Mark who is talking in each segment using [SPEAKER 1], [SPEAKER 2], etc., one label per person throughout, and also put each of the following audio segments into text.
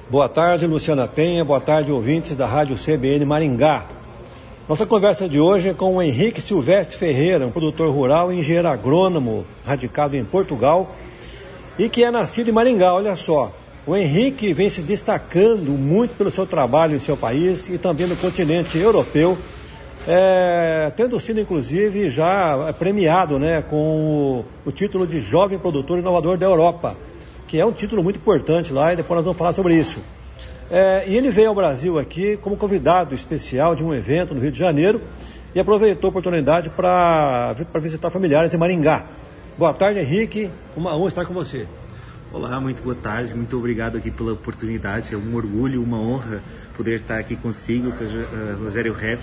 [SPEAKER 1] Boa tarde, Luciana Penha. Boa tarde, ouvintes da Rádio CBN Maringá. Nossa conversa de hoje é com o Henrique Silvestre Ferreira, um produtor rural e engenheiro agrônomo, radicado em Portugal e que é nascido em Maringá. Olha só, o Henrique vem se destacando muito pelo seu trabalho em seu país e também no continente europeu, tendo sido inclusive já premiado, né, com o título de Jovem Produtor Inovador da Europa, que é um título muito importante lá, e depois nós vamos falar sobre isso. E ele veio ao Brasil aqui como convidado especial de um evento no Rio de Janeiro e aproveitou a oportunidade para visitar familiares em Maringá. Boa tarde, Henrique, uma honra estar com você.
[SPEAKER 2] Olá, muito boa tarde, muito obrigado aqui pela oportunidade, é um orgulho, uma honra poder estar aqui consigo, Rogério Repp,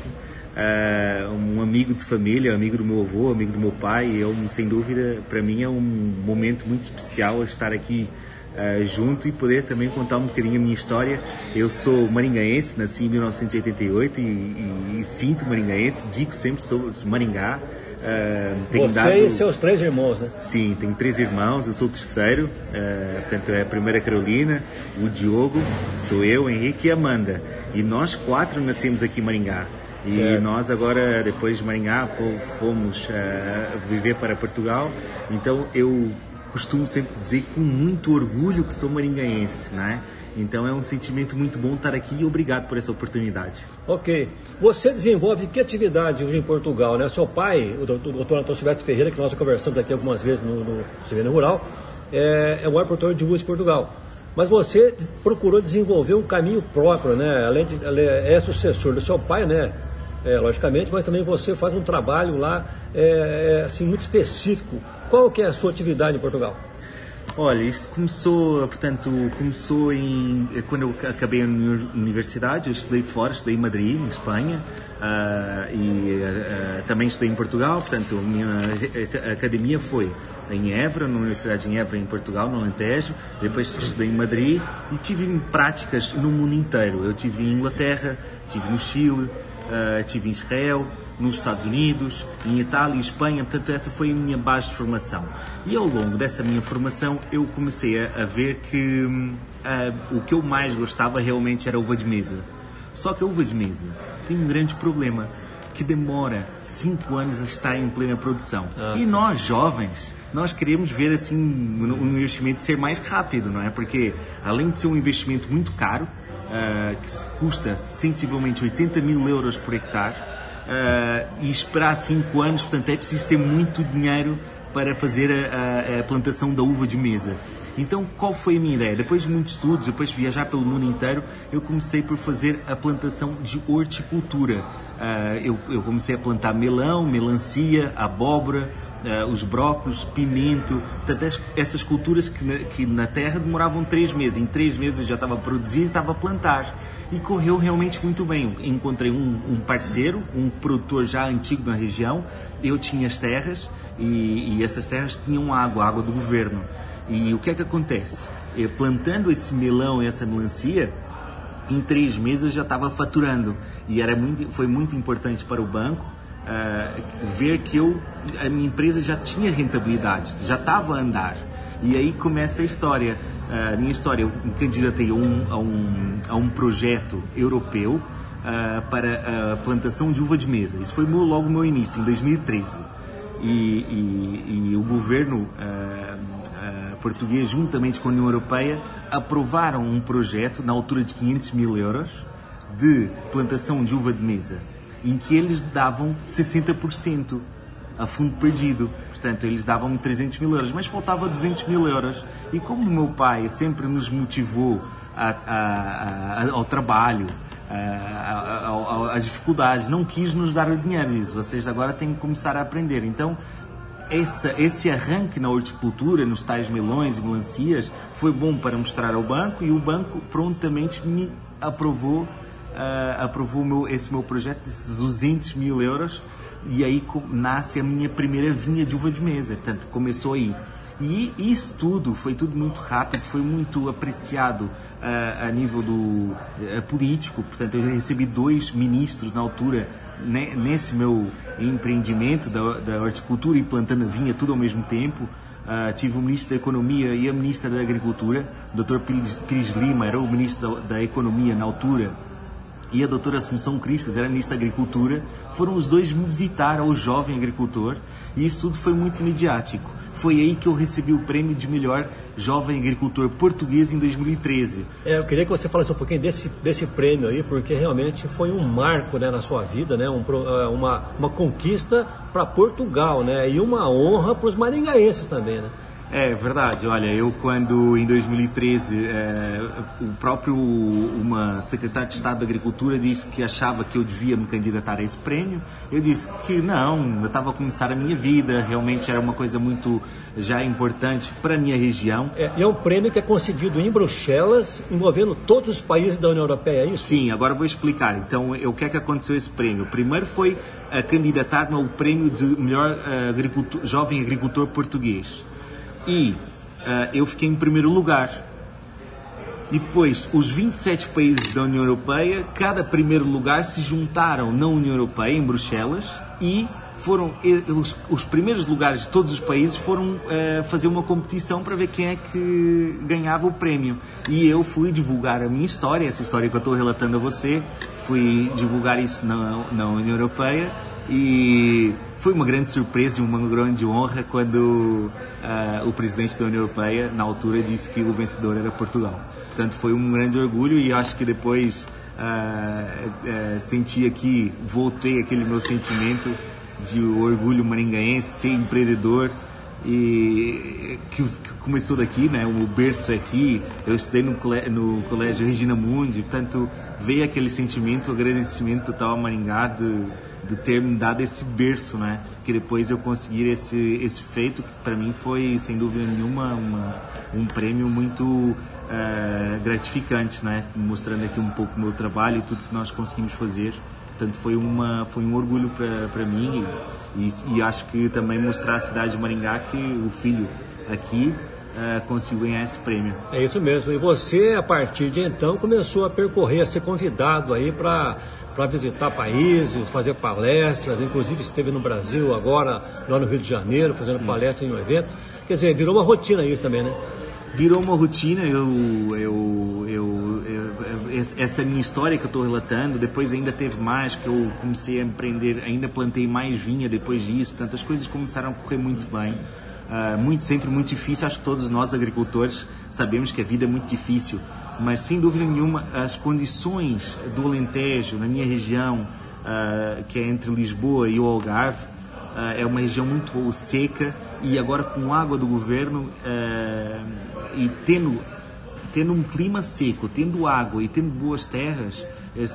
[SPEAKER 2] um amigo de família, amigo do meu avô, amigo do meu pai, e sem dúvida, para mim é um momento muito especial estar aqui junto e poder também contar um bocadinho a minha história. Eu sou maringaense, nasci em 1988 e sinto maringaense, digo sempre sou de Maringá.
[SPEAKER 1] Você e seus 3 irmãos, né?
[SPEAKER 2] Sim, tenho 3 irmãos, eu sou o terceiro, portanto é a primeira Carolina, o Diogo, sou eu, o Henrique e a Amanda. E nós 4 nascemos aqui em Maringá. E certo. Nós agora, depois de Maringá, fomos viver para Portugal. Então eu costumo sempre dizer com muito orgulho que sou maringaense, né? Então é um sentimento muito bom estar aqui e obrigado por essa oportunidade.
[SPEAKER 1] Ok. Você desenvolve que atividade hoje em Portugal, né? Seu pai, o doutor Antônio Silvestre Ferreira, que nós já conversamos aqui algumas vezes no CBN Rural, é o maior produtor de uvas de Portugal. Mas você procurou desenvolver um caminho próprio, né? Além de é sucessor do seu pai, né? Logicamente, mas também você faz um trabalho lá assim, muito específico. Qual que é a sua atividade em Portugal?
[SPEAKER 2] Olha, isso começou quando eu acabei a universidade. Eu estudei fora, estudei em Madrid, em Espanha, e também estudei em Portugal. Portanto, a minha academia foi em Évora, na Universidade de Évora, em Portugal, no Alentejo. Depois estudei em Madrid e tive práticas no mundo inteiro. Eu tive em Inglaterra, tive no Chile, tive em Israel, nos Estados Unidos, em Itália e Espanha. Portanto, essa foi a minha base de formação. E ao longo dessa minha formação, eu comecei a ver que o que eu mais gostava realmente era a uva de mesa. Só que a uva de mesa tem um grande problema, que demora 5 anos a estar em plena produção. E nós, jovens, nós queremos ver assim o investimento ser mais rápido, não é? Porque, além de ser um investimento muito caro, que custa sensivelmente 80 mil euros por hectare, e esperar 5 anos, portanto é preciso ter muito dinheiro para fazer a plantação da uva de mesa. Então, qual foi a minha ideia? Depois de muitos estudos, depois de viajar pelo mundo inteiro, eu comecei por fazer a plantação de horticultura. Eu comecei a plantar melão, melancia, abóbora, os brócolos, pimento, portanto, essas culturas que na terra demoravam 3 meses. Em 3 meses eu já estava a produzir, estava a plantar. E correu realmente muito bem. Encontrei um parceiro, um produtor já antigo na região. Eu tinha as terras e essas terras tinham água do governo. E o que é que acontece? Plantando esse melão e essa melancia, em 3 meses eu já estava faturando. E foi muito importante para o banco ver que a minha empresa já tinha rentabilidade, já estava a andar. E aí começa a história. A minha história, eu me candidatei a um projeto europeu para a plantação de uva de mesa. Isso foi logo o meu início, em 2013. E o governo português, juntamente com a União Europeia, aprovaram um projeto na altura de 500 mil euros de plantação de uva de mesa, em que eles davam 60% a fundo perdido. Portanto, eles davam 300 mil euros, mas faltava 200 mil euros. E como o meu pai sempre nos motivou ao trabalho, às dificuldades, não quis nos dar o dinheiro. Diz, vocês agora têm que começar a aprender. Então, esse arranque na horticultura, nos tais melões e melancias, foi bom para mostrar ao banco, e o banco prontamente me aprovou esse meu projeto, desses 200 mil euros, e aí nasce a minha primeira vinha de uva de mesa. Portanto, começou aí. E isso tudo, foi tudo muito rápido, foi muito apreciado a nível político. Portanto, eu recebi 2 ministros na altura, nesse meu empreendimento da horticultura e plantando a vinha, tudo ao mesmo tempo. tive o Ministro da Economia e a Ministra da Agricultura, o Dr. Pires Lima era o Ministro da Economia na altura, e a doutora Assunção Cristas era Ministra da Agricultura. Foram os dois me visitar ao jovem agricultor, e isso tudo foi muito midiático. Foi aí que eu recebi o prêmio de melhor jovem agricultor português em 2013.
[SPEAKER 1] Eu queria que você falasse um pouquinho desse prêmio aí, porque realmente foi um marco, né, na sua vida, né, uma conquista para Portugal, né, e uma honra para os maringaenses também, né?
[SPEAKER 2] É verdade, olha, eu quando em 2013 uma secretária de Estado da Agricultura disse que achava que eu devia me candidatar a esse prêmio, eu disse que não, eu estava a começar a minha vida, realmente era uma coisa muito já importante para a minha região.
[SPEAKER 1] E é um prêmio que é concedido em Bruxelas, envolvendo todos os países da União Europeia, é isso?
[SPEAKER 2] Sim, agora eu vou explicar. Então, o que é que aconteceu esse prêmio? Primeiro foi candidatar-me ao prêmio de melhor jovem agricultor português. E eu fiquei em primeiro lugar. E depois, os 27 países da União Europeia, cada primeiro lugar se juntaram na União Europeia, em Bruxelas, e foram os primeiros lugares de todos os países foram fazer uma competição para ver quem é que ganhava o prémio. E eu fui divulgar a minha história, essa história que eu estou relatando a você, fui divulgar isso na União Europeia. E foi uma grande surpresa e uma grande honra quando o presidente da União Europeia, na altura, disse que o vencedor era Portugal. Portanto, foi um grande orgulho, e acho que depois senti aqui, voltei aquele meu sentimento de orgulho maringaense, ser empreendedor, e que começou daqui, né? O berço é aqui, eu estudei no colégio Regina Mundi, portanto, veio aquele sentimento, agradecimento total a Maringá de ter me dado esse berço, né? Que depois eu conseguir esse feito, que para mim foi, sem dúvida nenhuma, um prêmio muito gratificante, né? Mostrando aqui um pouco o meu trabalho e tudo que nós conseguimos fazer. Portanto, foi um orgulho para mim, e acho que também mostrar à cidade de Maringá que o filho aqui conseguiu ganhar esse prêmio.
[SPEAKER 1] É isso mesmo. E você, a partir de então, começou a percorrer, a ser convidado aí para visitar países, fazer palestras, inclusive esteve no Brasil agora, lá no Rio de Janeiro, fazendo Sim. palestra em um evento. Quer dizer, virou uma rotina isso também, né?
[SPEAKER 2] Virou uma rotina. Essa é a minha história que eu estou relatando. Depois ainda teve mais, que eu comecei a empreender, ainda plantei mais vinha depois disso. Portanto, as coisas começaram a correr muito bem. Sempre muito difícil. Acho que todos nós agricultores sabemos que a vida é muito difícil, mas sem dúvida nenhuma as condições do Alentejo, na minha região, que é entre Lisboa e o Algarve, é uma região muito seca, e agora com água do governo e tendo um clima seco, tendo água e tendo boas terras,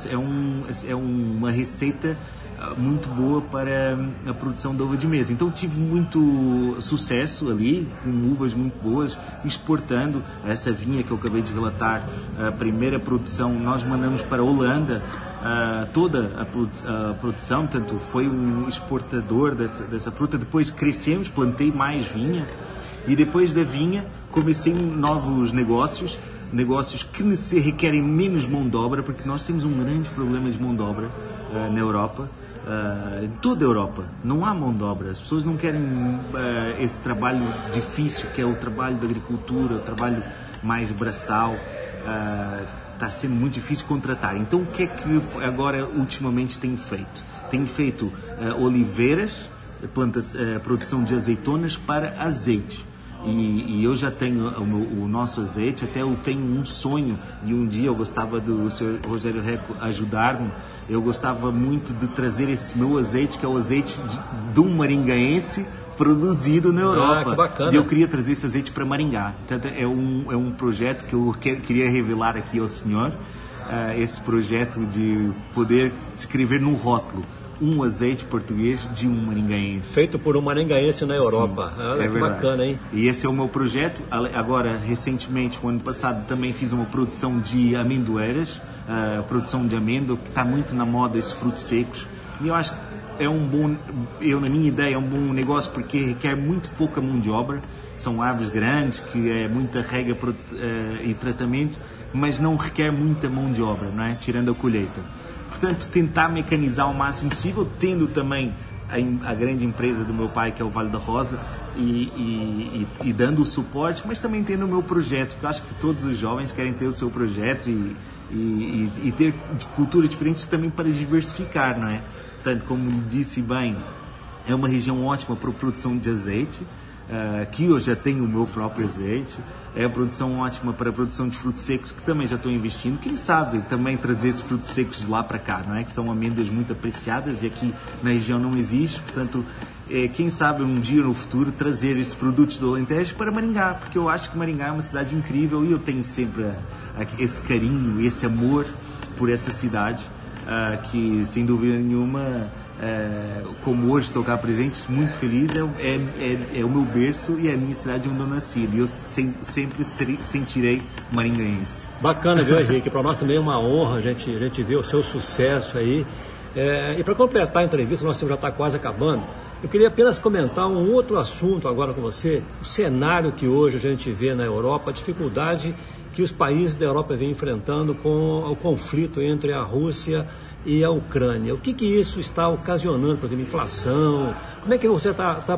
[SPEAKER 2] é uma receita muito boa para a produção de uva de mesa. Então tive muito sucesso ali, com uvas muito boas, exportando essa vinha que eu acabei de relatar. A primeira produção nós mandamos para a Holanda, toda a produção, portanto foi um exportador dessa fruta. Depois crescemos, plantei mais vinha, e depois da vinha comecei novos negócios que se requerem menos mão de obra, porque nós temos um grande problema de mão de obra na Europa. Em toda a Europa não há mão de obra, as pessoas não querem esse trabalho difícil que é o trabalho da agricultura, o trabalho mais braçal. Está sendo muito difícil contratar. Então o que é que agora ultimamente tenho feito? Tenho feito oliveiras, produção de azeitonas para azeite. E eu já tenho o nosso azeite. Até eu tenho um sonho, e um dia eu gostava do Sr. Rogério Reco ajudar-me. Eu gostava muito de trazer esse meu azeite, que é o azeite de um maringaense produzido na Europa.
[SPEAKER 1] Que bacana.
[SPEAKER 2] E eu queria trazer esse azeite para Maringá. Portanto, é um projeto que eu queria revelar aqui ao senhor, esse projeto de poder escrever num rótulo um azeite português de um maringaense.
[SPEAKER 1] Feito por um maringaense na Europa.
[SPEAKER 2] Sim,
[SPEAKER 1] que bacana, hein?
[SPEAKER 2] E esse é o meu projeto. Agora, recentemente, o ano passado, também fiz uma produção de amendoeiras, produção de amêndoa, que está muito na moda, esses frutos secos. E eu acho que na minha ideia, é um bom negócio, porque requer muito pouca mão de obra. São árvores grandes, que é muita rega e tratamento, mas não requer muita mão de obra, não é? Tirando a colheita. Portanto, tentar mecanizar o máximo possível, tendo também a grande empresa do meu pai, que é o Vale da Rosa, e dando o suporte, mas também tendo o meu projeto, porque eu acho que todos os jovens querem ter o seu projeto e ter culturas diferentes também para diversificar, não é? Portanto, como disse bem, é uma região ótima para a produção de azeite, que eu já tenho o meu próprio azeite, é a produção ótima para a produção de frutos secos, que também já estou investindo, quem sabe também trazer esses frutos secos de lá para cá, não é? Que são amêndoas muito apreciadas e aqui na região não existe, portanto, quem sabe um dia no futuro trazer esses produtos do Alentejo para Maringá, porque eu acho que Maringá é uma cidade incrível e eu tenho sempre esse carinho, esse amor por essa cidade, que sem dúvida nenhuma, como hoje estou cá presente, muito feliz, é o meu berço e é a minha cidade onde eu nasci, e eu sempre sentirei maringaense.
[SPEAKER 1] Bacana, viu, Henrique? Para nós também é uma honra a gente ver o seu sucesso aí. E para completar a entrevista, nosso tempo já está quase acabando, eu queria apenas comentar um outro assunto agora com você, o cenário que hoje a gente vê na Europa, a dificuldade que os países da Europa vêm enfrentando com o conflito entre a Rússia e a Ucrânia. O que isso está ocasionando, por exemplo, inflação? Como é que você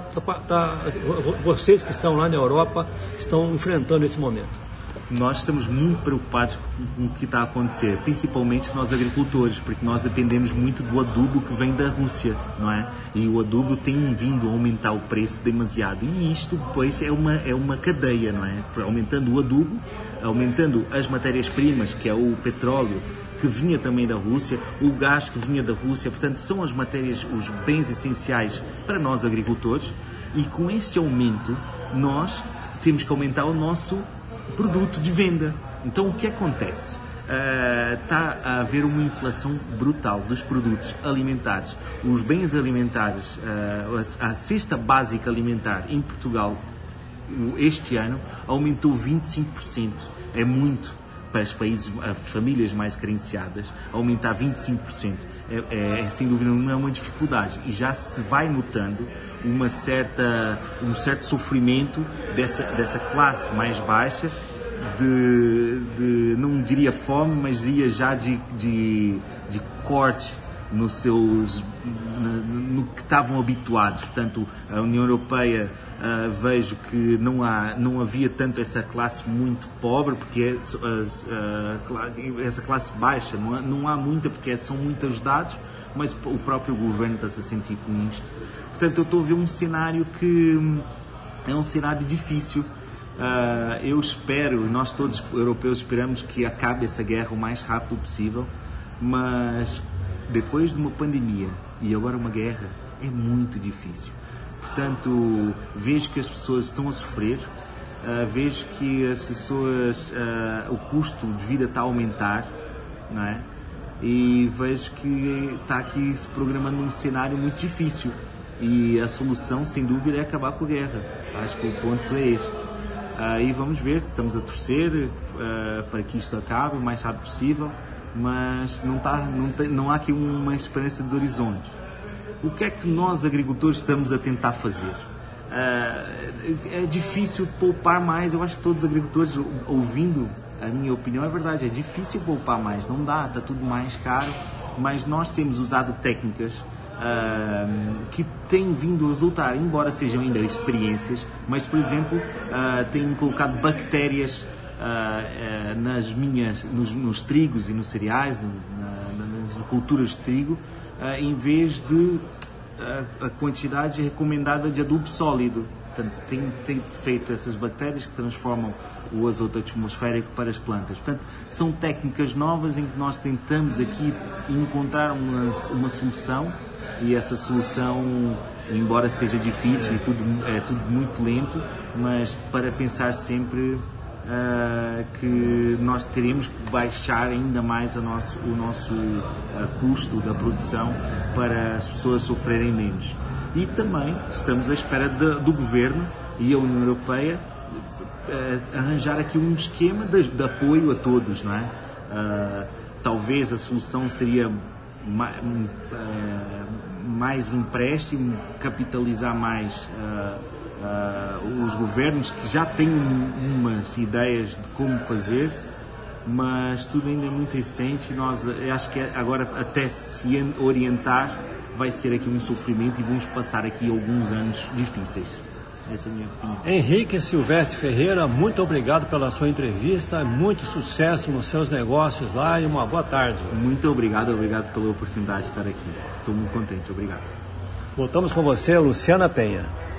[SPEAKER 1] vocês que estão lá na Europa estão enfrentando esse momento?
[SPEAKER 2] Nós estamos muito preocupados com o que está a acontecer, principalmente nós agricultores, porque nós dependemos muito do adubo que vem da Rússia, não é? E o adubo tem vindo a aumentar o preço demasiado, e isto depois é uma cadeia, não é? Aumentando o adubo, aumentando as matérias-primas, que é o petróleo, que vinha também da Rússia, o gás que vinha da Rússia, portanto são as matérias, os bens essenciais para nós agricultores, e com este aumento nós temos que aumentar o nosso produto de venda. Então o que acontece? Está a haver uma inflação brutal dos produtos alimentares. Os bens alimentares, a cesta básica alimentar em Portugal este ano aumentou 25%. É muito para os países, famílias mais carenciadas, aumentar 25%. Sem dúvida não é uma dificuldade, e já se vai notando um certo sofrimento dessa classe mais baixa, não diria fome, mas diria já de corte no que estavam habituados. Portanto, a União Europeia, vejo que não havia tanto essa classe muito pobre, porque essa classe baixa não há muita, porque são muito ajudados, mas o próprio governo está-se a sentir com isto. Portanto, eu estou a ver um cenário que é um cenário difícil. Eu espero, nós todos europeus esperamos que acabe essa guerra o mais rápido possível, mas depois de uma pandemia e agora uma guerra, é muito difícil. Portanto, vejo que as pessoas estão a sofrer, vejo que as pessoas, o custo de vida está a aumentar, não é? E vejo que está aqui se programando um cenário muito difícil, e a solução, sem dúvida, é acabar com a guerra. Acho que o ponto é este. E vamos ver, estamos a torcer para que isto acabe o mais rápido possível, mas não há aqui uma esperança de horizonte. O que é que nós, agricultores, estamos a tentar fazer? É difícil poupar mais. Eu acho que todos os agricultores, ouvindo a minha opinião, é verdade, é difícil poupar mais, não dá, está tudo mais caro, mas nós temos usado técnicas que têm vindo a resultar, embora sejam ainda experiências, mas, por exemplo, tenho colocado bactérias nos trigos e nos cereais, nas culturas de trigo, em vez de a quantidade recomendada de adubo sólido. Portanto, tem feito essas bactérias que transformam o azoto atmosférico para as plantas. Portanto, são técnicas novas em que nós tentamos aqui encontrar uma solução, e essa solução, embora seja difícil e é tudo muito lento, mas para pensar sempre que nós teremos que baixar ainda mais o nosso custo da produção para as pessoas sofrerem menos. E também estamos à espera do Governo e a União Europeia arranjar aqui um esquema de apoio a todos, não é? Talvez a solução seria mais empréstimo, capitalizar mais os governos que já têm umas ideias de como fazer, mas tudo ainda é muito recente. Acho que agora, até se orientar, vai ser aqui um sofrimento e vamos passar aqui alguns anos difíceis. Essa é a minha opinião.
[SPEAKER 1] Henrique Silvestre Ferreira, muito obrigado pela sua entrevista, muito sucesso nos seus negócios lá e uma boa tarde.
[SPEAKER 2] Muito obrigado pela oportunidade de estar aqui. Estou muito contente, obrigado.
[SPEAKER 1] Voltamos com você, Luciana Penha.